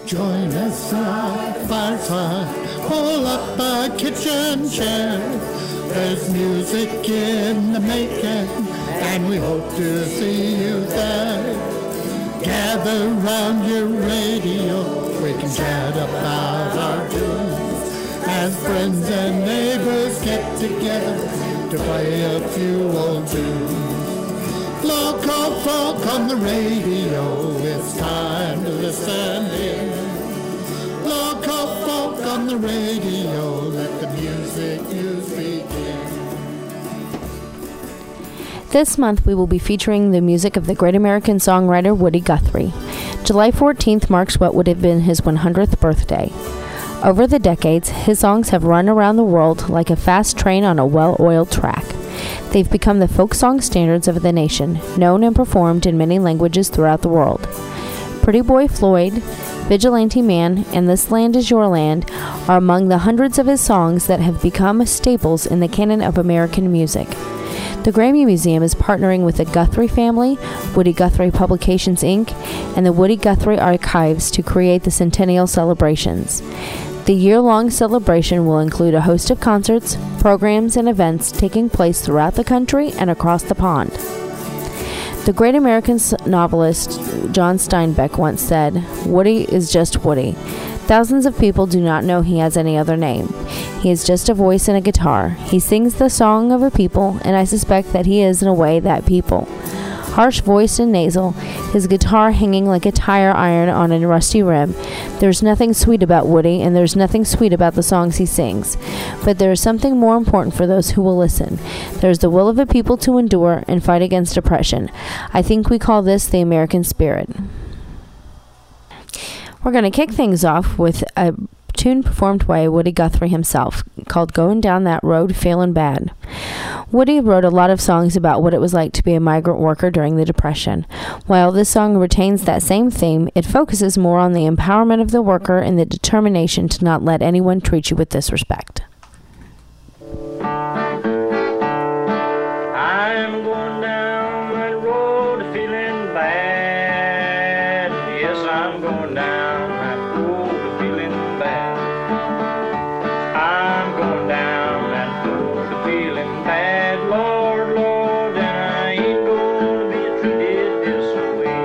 Join us at the fireside, pull up a kitchen chair. There's music in the making, and we hope to see you there. Gather round your radio, we can chat about our tunes. As friends and neighbors get together to play a few old tunes. Local folk on the radio, it's time to listen in. Local folk on the radio, let the music news begin. This month we will be featuring the music of the great American songwriter Woody Guthrie. July 14th marks what would have been his 100th birthday. Over the decades, his songs have run around the world like a fast train on a well-oiled track. They've become the folk song standards of the nation, known and performed in many languages throughout the world. Pretty Boy Floyd, Vigilante Man, and This Land Is Your Land are among the hundreds of his songs that have become staples in the canon of American music. The Grammy Museum is partnering with the Guthrie family, Woody Guthrie Publications, Inc., and the Woody Guthrie Archives to create the Centennial celebrations. The year-long celebration will include a host of concerts, programs, and events taking place throughout the country and across the pond. The great American novelist John Steinbeck once said, "Woody is just Woody. Thousands of people do not know he has any other name. He is just a voice and a guitar. He sings the song of a people, and I suspect that he is in a way that people. Harsh-voiced and nasal, his guitar hanging like a tire iron on a rusty rim. There's nothing sweet about Woody, and there's nothing sweet about the songs he sings. But there is something more important for those who will listen. There's the will of a people to endure and fight against oppression. I think we call this the American spirit." We're going to kick things off with a tune performed by Woody Guthrie himself, called "Going Down That Road Feelin' Bad." Woody wrote a lot of songs about what it was like to be a migrant worker during the Depression. While this song retains that same theme, it focuses more on the empowerment of the worker and the determination to not let anyone treat you with disrespect. I'm going down that road feeling bad. Yes, I'm going down that road feeling bad. I'm going down that road feeling bad, Lord, Lord, and I ain't gonna be treated this way.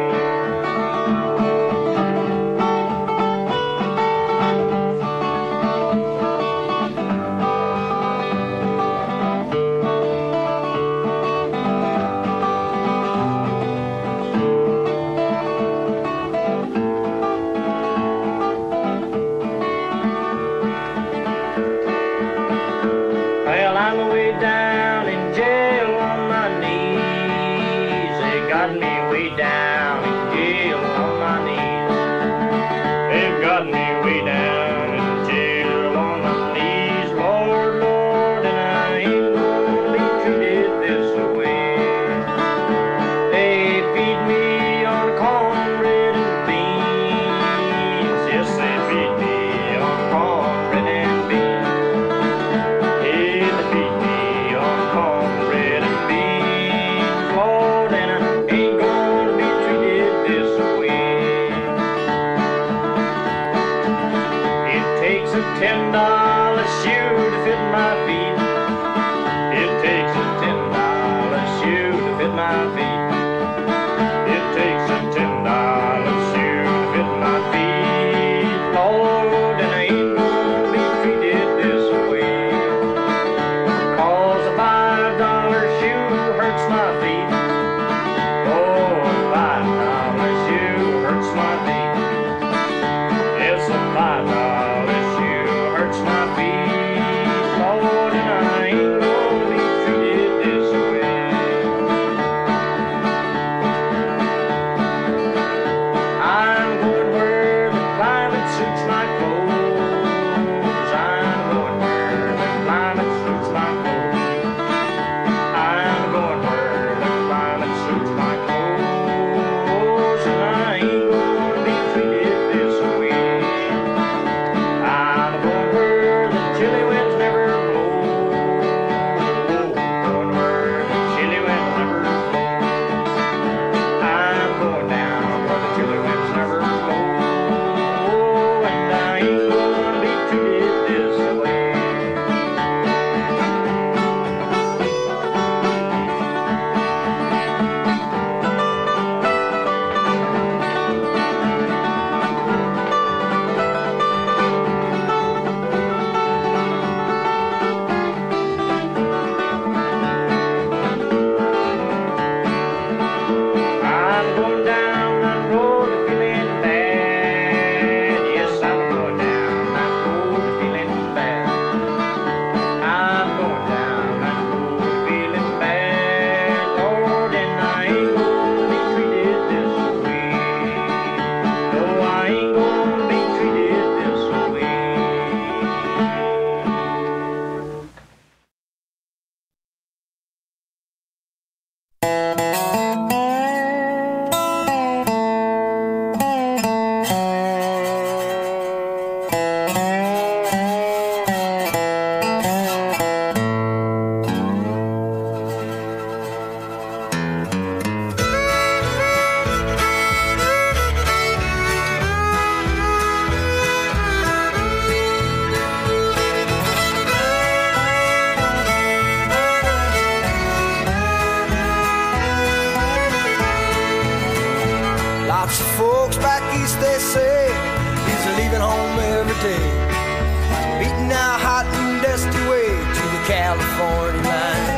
day, beating our hot and dusty way to the California line.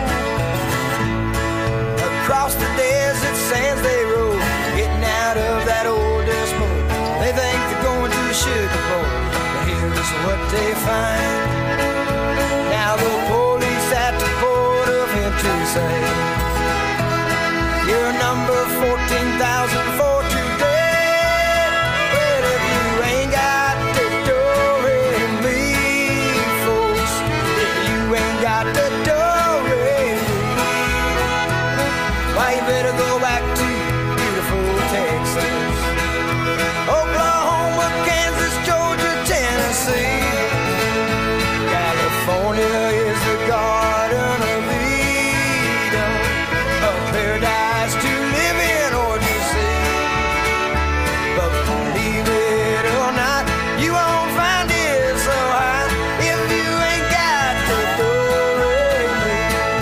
Across the desert sands they roll, getting out of that old dust bowl. They think they're going to the Sugar Bowl, but here's what they find. Now the police at the port of entry say, you're number 14,000 for today. Well, if you ain't got the do-re-mi, folks, if you ain't got the do-re-mi, why you better go back to beautiful Texas, Oklahoma, Kansas, Georgia, Tennessee. California is the garden of Eden, a paradise to live in or to see. But believe it or not, you won't find it so high if you ain't got the do-re-mi.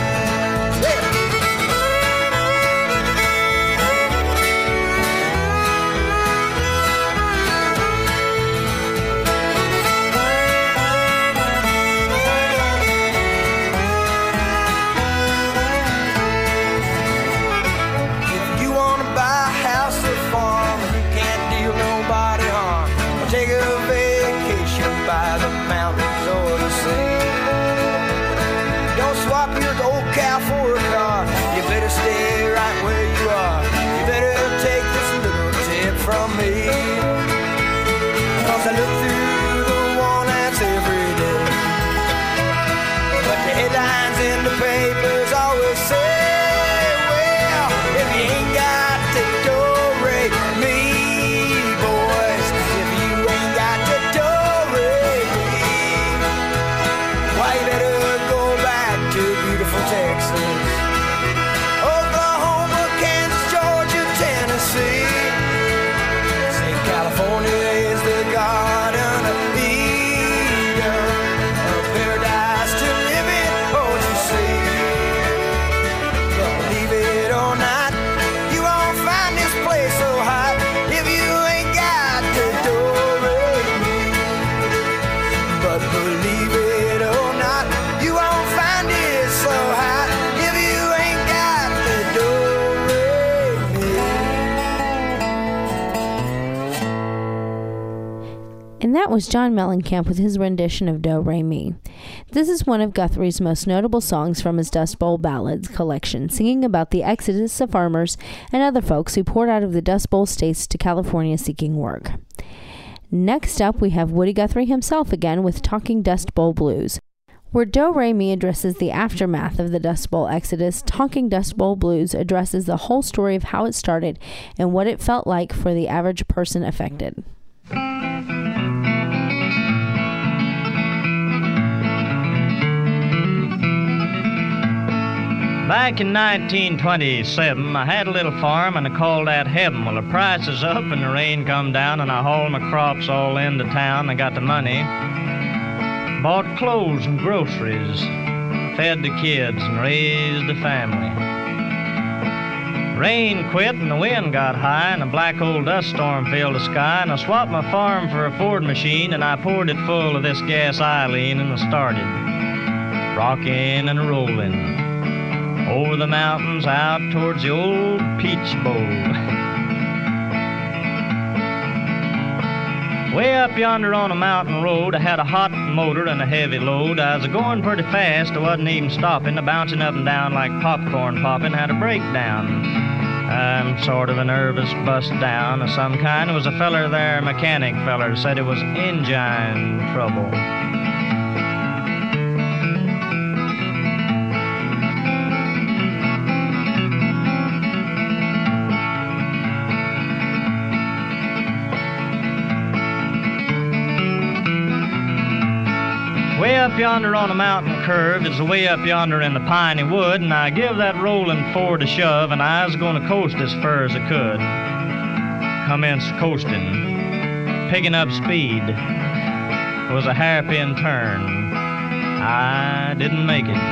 If you wanna buy a house or farm and you can't deal nobody harm, or take a vacation by the mountains or the sea, don't swap your old cow for a car. You better stay right where you are. You better take this little tip from me, 'cause I look through the one that's every day, but the headlines in the papers always say, well, if you ain't got the do-re-mi, boys, if you ain't got the do-re-mi, why you better go back to beautiful Texas, Oklahoma, Kansas, Georgia, Tennessee. Say California is the garden of Eden, a paradise to live in or to see. But believe it or not, you won't find this place so hot if you ain't got the do-re-mi. But believe it or not, you won't find it so hot if you ain't got the do-re-mi. And that was John Mellencamp with his rendition of Do Re Mi. This is one of Guthrie's most notable songs from his Dust Bowl Ballads collection, singing about the exodus of farmers and other folks who poured out of the Dust Bowl states to California seeking work. Next up, we have Woody Guthrie himself again with Talking Dust Bowl Blues. Where Do Re Mi addresses the aftermath of the Dust Bowl exodus, Talking Dust Bowl Blues addresses the whole story of how it started and what it felt like for the average person affected. Back in 1927, I had a little farm and I called that heaven. Well, the price is up and the rain come down and I hauled my crops all into town. I got the money, bought clothes and groceries, fed the kids and raised the family. Rain quit and the wind got high and a black old dust storm filled the sky, and I swapped my farm for a Ford machine and I poured it full of this gas Eileen and I started rocking and rolling over the mountains out towards the old Peach Bowl. Way up yonder on a mountain road, I had a hot motor and a heavy load. I was going pretty fast, I wasn't even stopping, bouncing up and down like popcorn popping, had a breakdown. I'm sort of a nervous bust down of some kind. There was a feller there, mechanic feller, said it was engine trouble. Way up yonder on a mountain curve is way up yonder in the piney wood, and I give that rolling Ford a shove, and I was going to coast as far as I could. Commenced coasting, picking up speed. It was a hairpin turn. I didn't make it.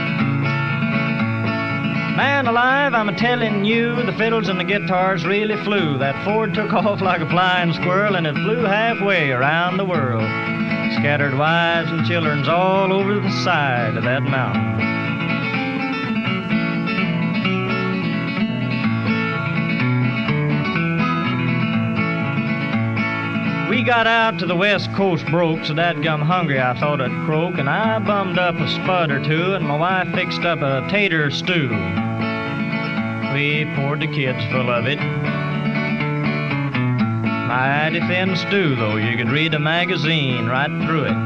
Man alive, I'm a-telling you, the fiddles and the guitars really flew. That Ford took off like a flying squirrel, and it flew halfway around the world. scattered wives and children's all over the side of that mountain. We got out to the west coast broke, so dadgum hungry I thought I'd croak, and I bummed up a spud or two, and my wife fixed up a tater stew. We poured the kids full of it. Mighty thin stew, though, you could read a magazine right through it.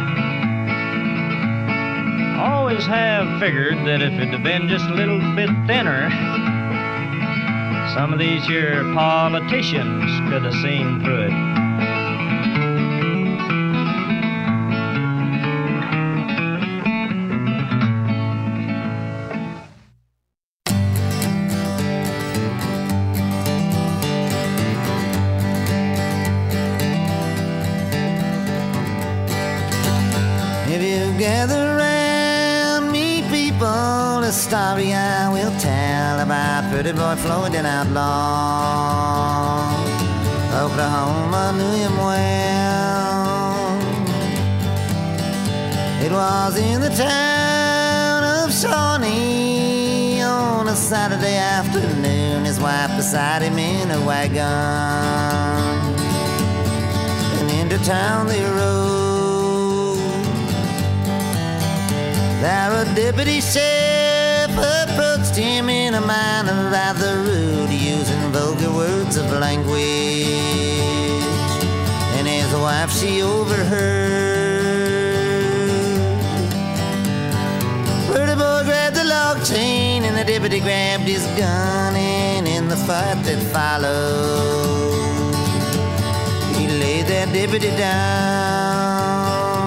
Always have figured that if it had been just a little bit thinner, some of these here politicians could have seen through it. Gather round me, people, a story I will tell about pretty boy Floyd and outlaw. Oklahoma knew him well. It was in the town of Shawnee on a Saturday afternoon. His wife beside him in a wagon, and into town they rode. There a deputy sheriff approached him in a manner rather rude, using vulgar words of language. And his wife, she overheard. Pretty boy grabbed the log chain, and the deputy grabbed his gun. And in the fight that followed, he laid that deputy down.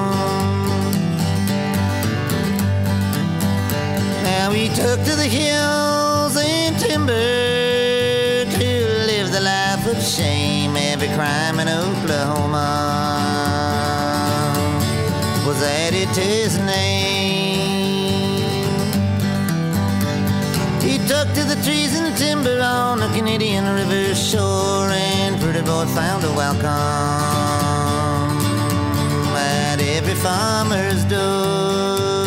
He took to the hills and timber to live the life of shame. Every crime in Oklahoma was added to his name. He took to the trees and timber on the Canadian River shore, and pretty boy found a welcome at every farmer's door.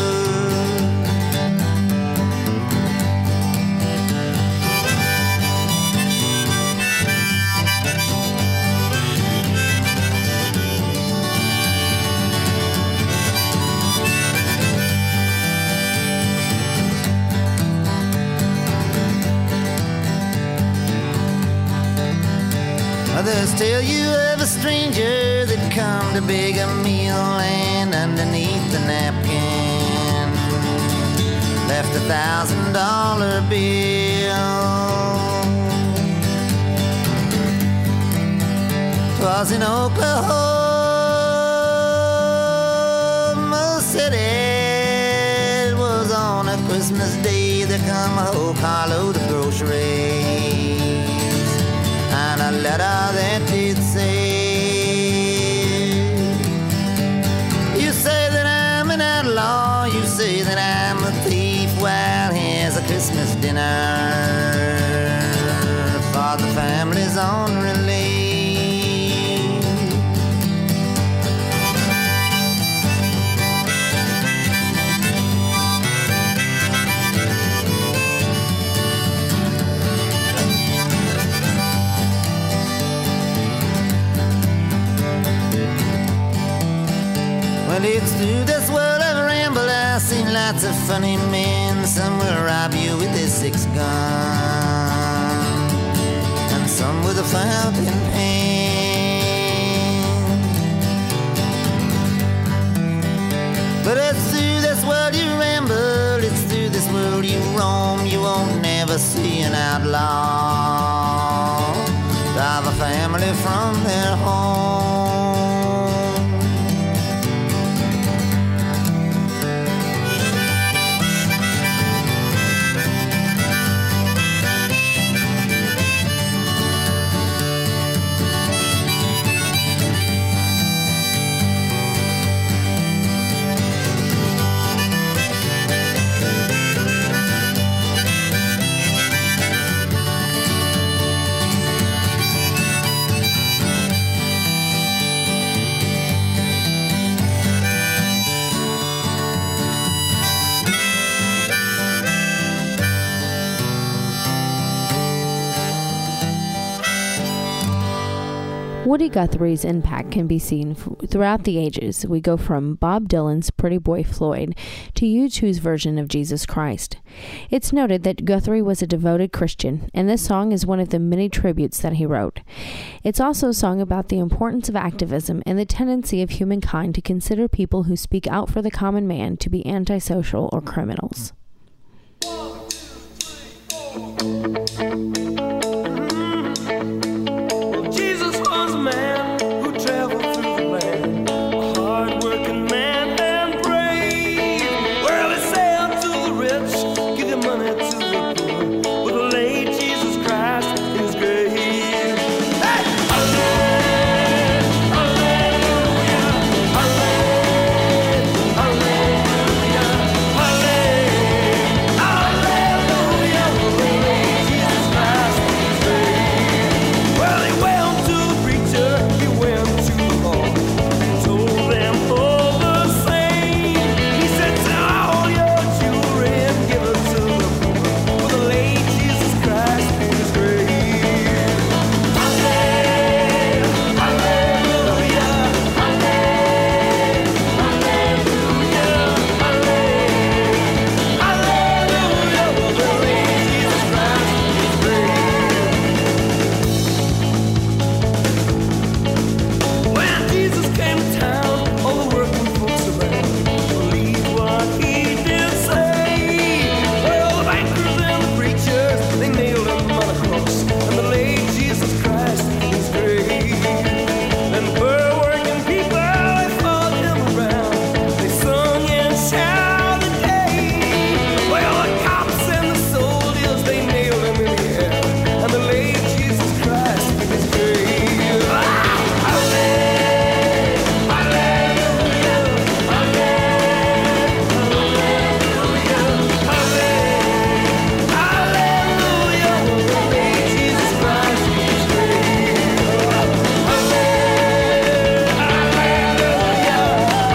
Others tell you of a stranger that come to beg a meal, and underneath the napkin left $1,000 bill. 'Twas in Oklahoma City. It was on a Christmas day. There come a whole carload of groceries, and a letter that did say, you say that I'm an outlaw, you say that I'm a thief. Well, here's a Christmas dinner for the families on relief. Well, it's through this world of ramble I've seen lots of funny men. Some will rob you with their 6-gun, and some with a fountain pen. But it's through this world you ramble, it's through this world you roam. You won't never see an outlaw drive a family from their home. Woody Guthrie's impact can be seen throughout the ages. We go from Bob Dylan's Pretty Boy Floyd to U2's version of Jesus Christ. It's noted that Guthrie was a devoted Christian, and this song is one of the many tributes that he wrote. It's also a song about the importance of activism and the tendency of humankind to consider people who speak out for the common man to be antisocial or criminals. Jesus was a man who traveled through the land, a hard-working man and brave. Well, he said to the rich, give your money to the poor, but the late Jesus Christ in his grave. Hey! Hallelujah, hallelujah, hallelujah, hallelujah, hallelujah, the late Jesus Christ in his grave. Well, he went to the preacher, he went to the law, told them all the same. He said, sell all your jewelry and give it to the poor, for the late Jesus Christ in his grave. Hallelujah, hallelujah, hallelujah, hallelujah, for the late Jesus Christ in his grave. When Jesus came to town, all the working folks around believed what he did say. Well, the bankers and the preachers, they nailed him on a cross, and the late Jesus Christ in his grave. Then the poor working people, they followed him around, they sung and shouted, hey. Well, the cops and the soldiers, they nailed him in the air, and the late Jesus Christ in his grave. Hallelujah, hallelujah, hallelujah, the late Jesus Christ in his grave. Hallelujah, hallelujah,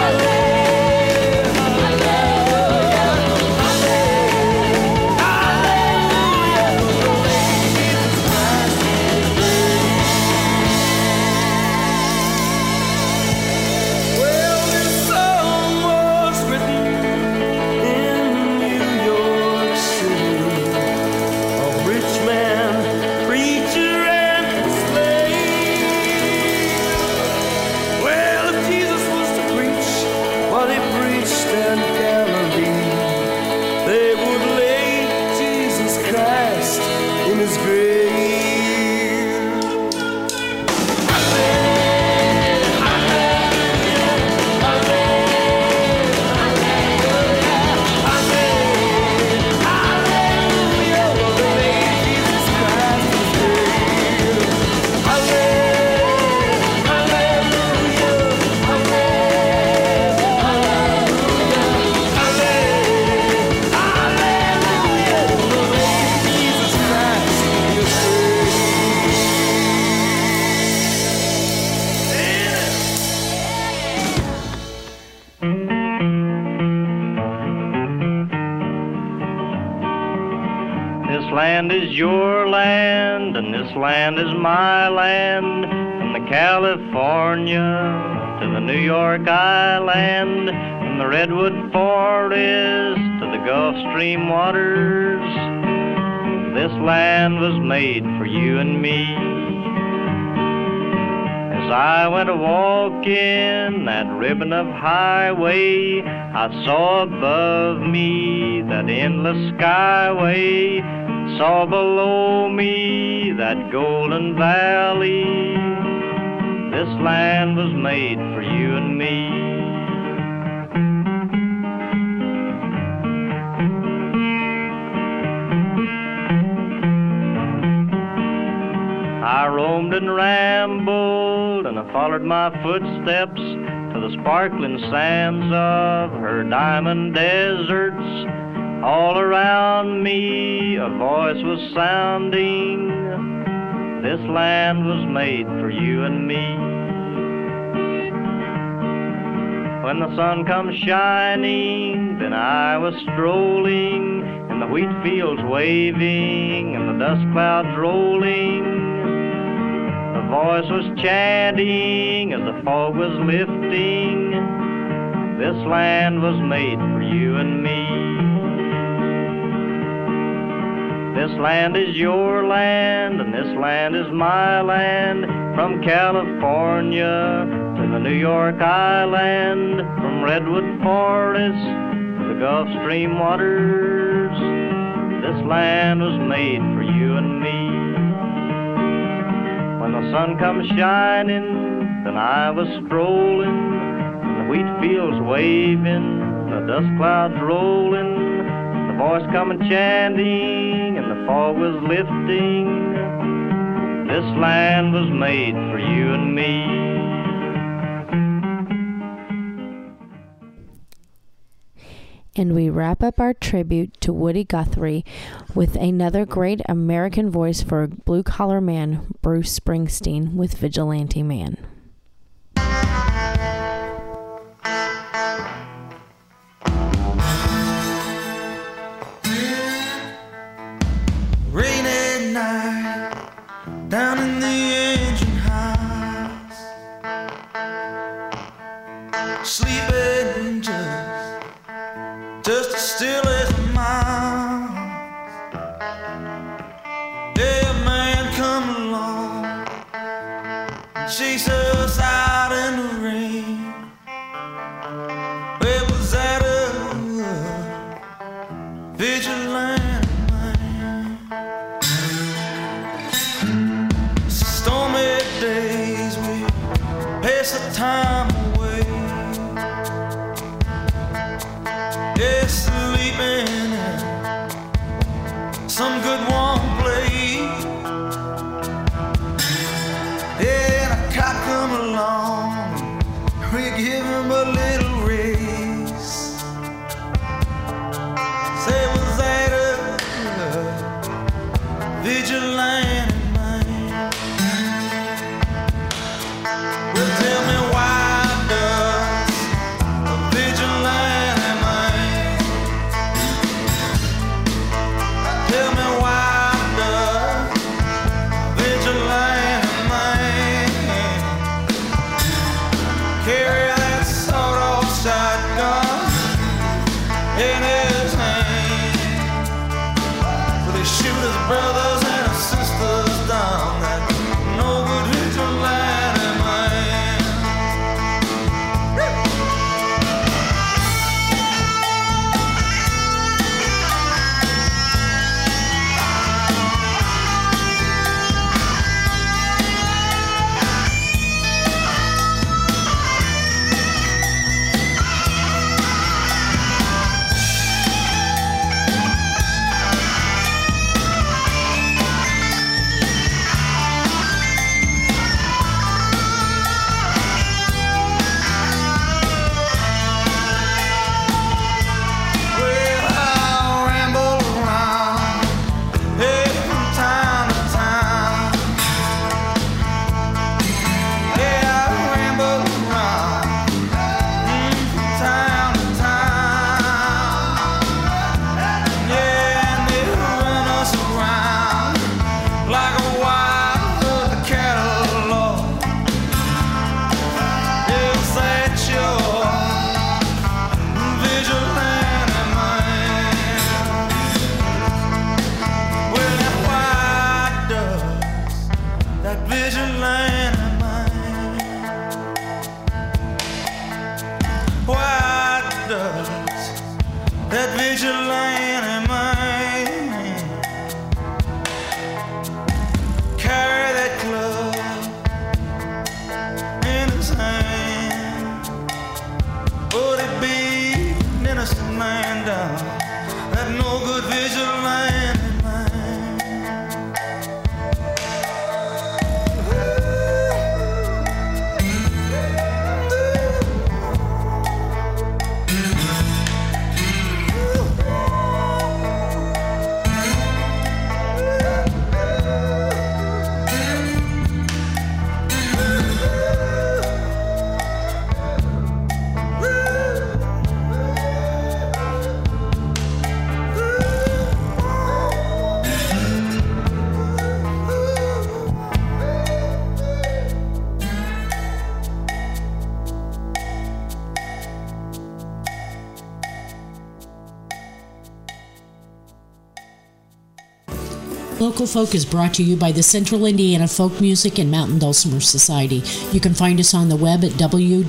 well, this song was written in New York City. A rich man, preacher, and slave. Well, if Jesus was to preach what he preached in Galilee, they would lay Jesus Christ in his grave. This land is your land, and this land is my land. From the California to the New York Island, from the Redwood Forest to the Gulf Stream waters, this land was made for you and me. As I went a-walking that ribbon of highway, I saw above me that endless skyway, saw below me that golden valley. This land was made for you and me. I roamed and rambled, and I followed my footsteps to the sparkling sands of her diamond deserts. All around me a voice was sounding, this land was made for you and me. When the sun comes shining, then I was strolling, and the wheat fields waving, and the dust clouds rolling. The voice was chanting as the fog was lifting. This land was made for you and me. This land is your land, and this land is my land. From California to the New York Island, from Redwood Forest to the Gulf Stream waters, this land was made for you and me. When the sun comes shining, then I was strolling, and the wheat fields waving, the dust clouds rolling, the voice coming chanting, and the fog was lifting. This land was made for you and me. And we wrap up our tribute to Woody Guthrie with another great American voice for a blue-collar man, Bruce Springsteen, with Vigilante Man. Rainy night down in the engine house, sleeping just as still as a mouse. Yeah, a man come along and chase us out in the rain. Where was that vigilante man? Stormy days we pass the time away. Yeah, sleeping in some good warm place. Yeah, and a cop come along, we give him a little raise. Say, was that a vigilante man? Well, tell me, why does a vigilante man? Tell me, why does a vigilante man carry that sawed-off shotgun in his hand? Will he shoot his brothers and his sisters down? That no good vigilante man. Well, I'll ramble around, hey, from town to town. Yeah, I'll ramble around, from town to town. Yeah, and they run us around like a wild catalog. Is that your vigilante man? Well, now why does that vigilante man? Why does that vigilante man carry that club in his hand? Would it be an innocent man down? That no good vigilante man. Local Folk is brought to you by the Central Indiana Folk Music and Mountain Dulcimer Society. You can find us on the web at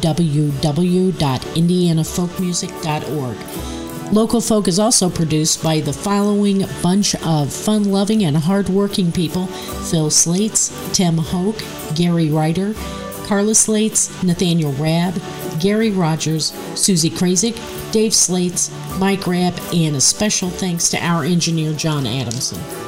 www.indianafolkmusic.org. Local Folk is also produced by the following bunch of fun-loving and hard-working people: Phil Slates, Tim Hoke, Gary Ryder, Carla Slates, Nathaniel Rabb, Gary Rogers, Susie Krasik, Dave Slates, Mike Rabb, and a special thanks to our engineer, John Adamson.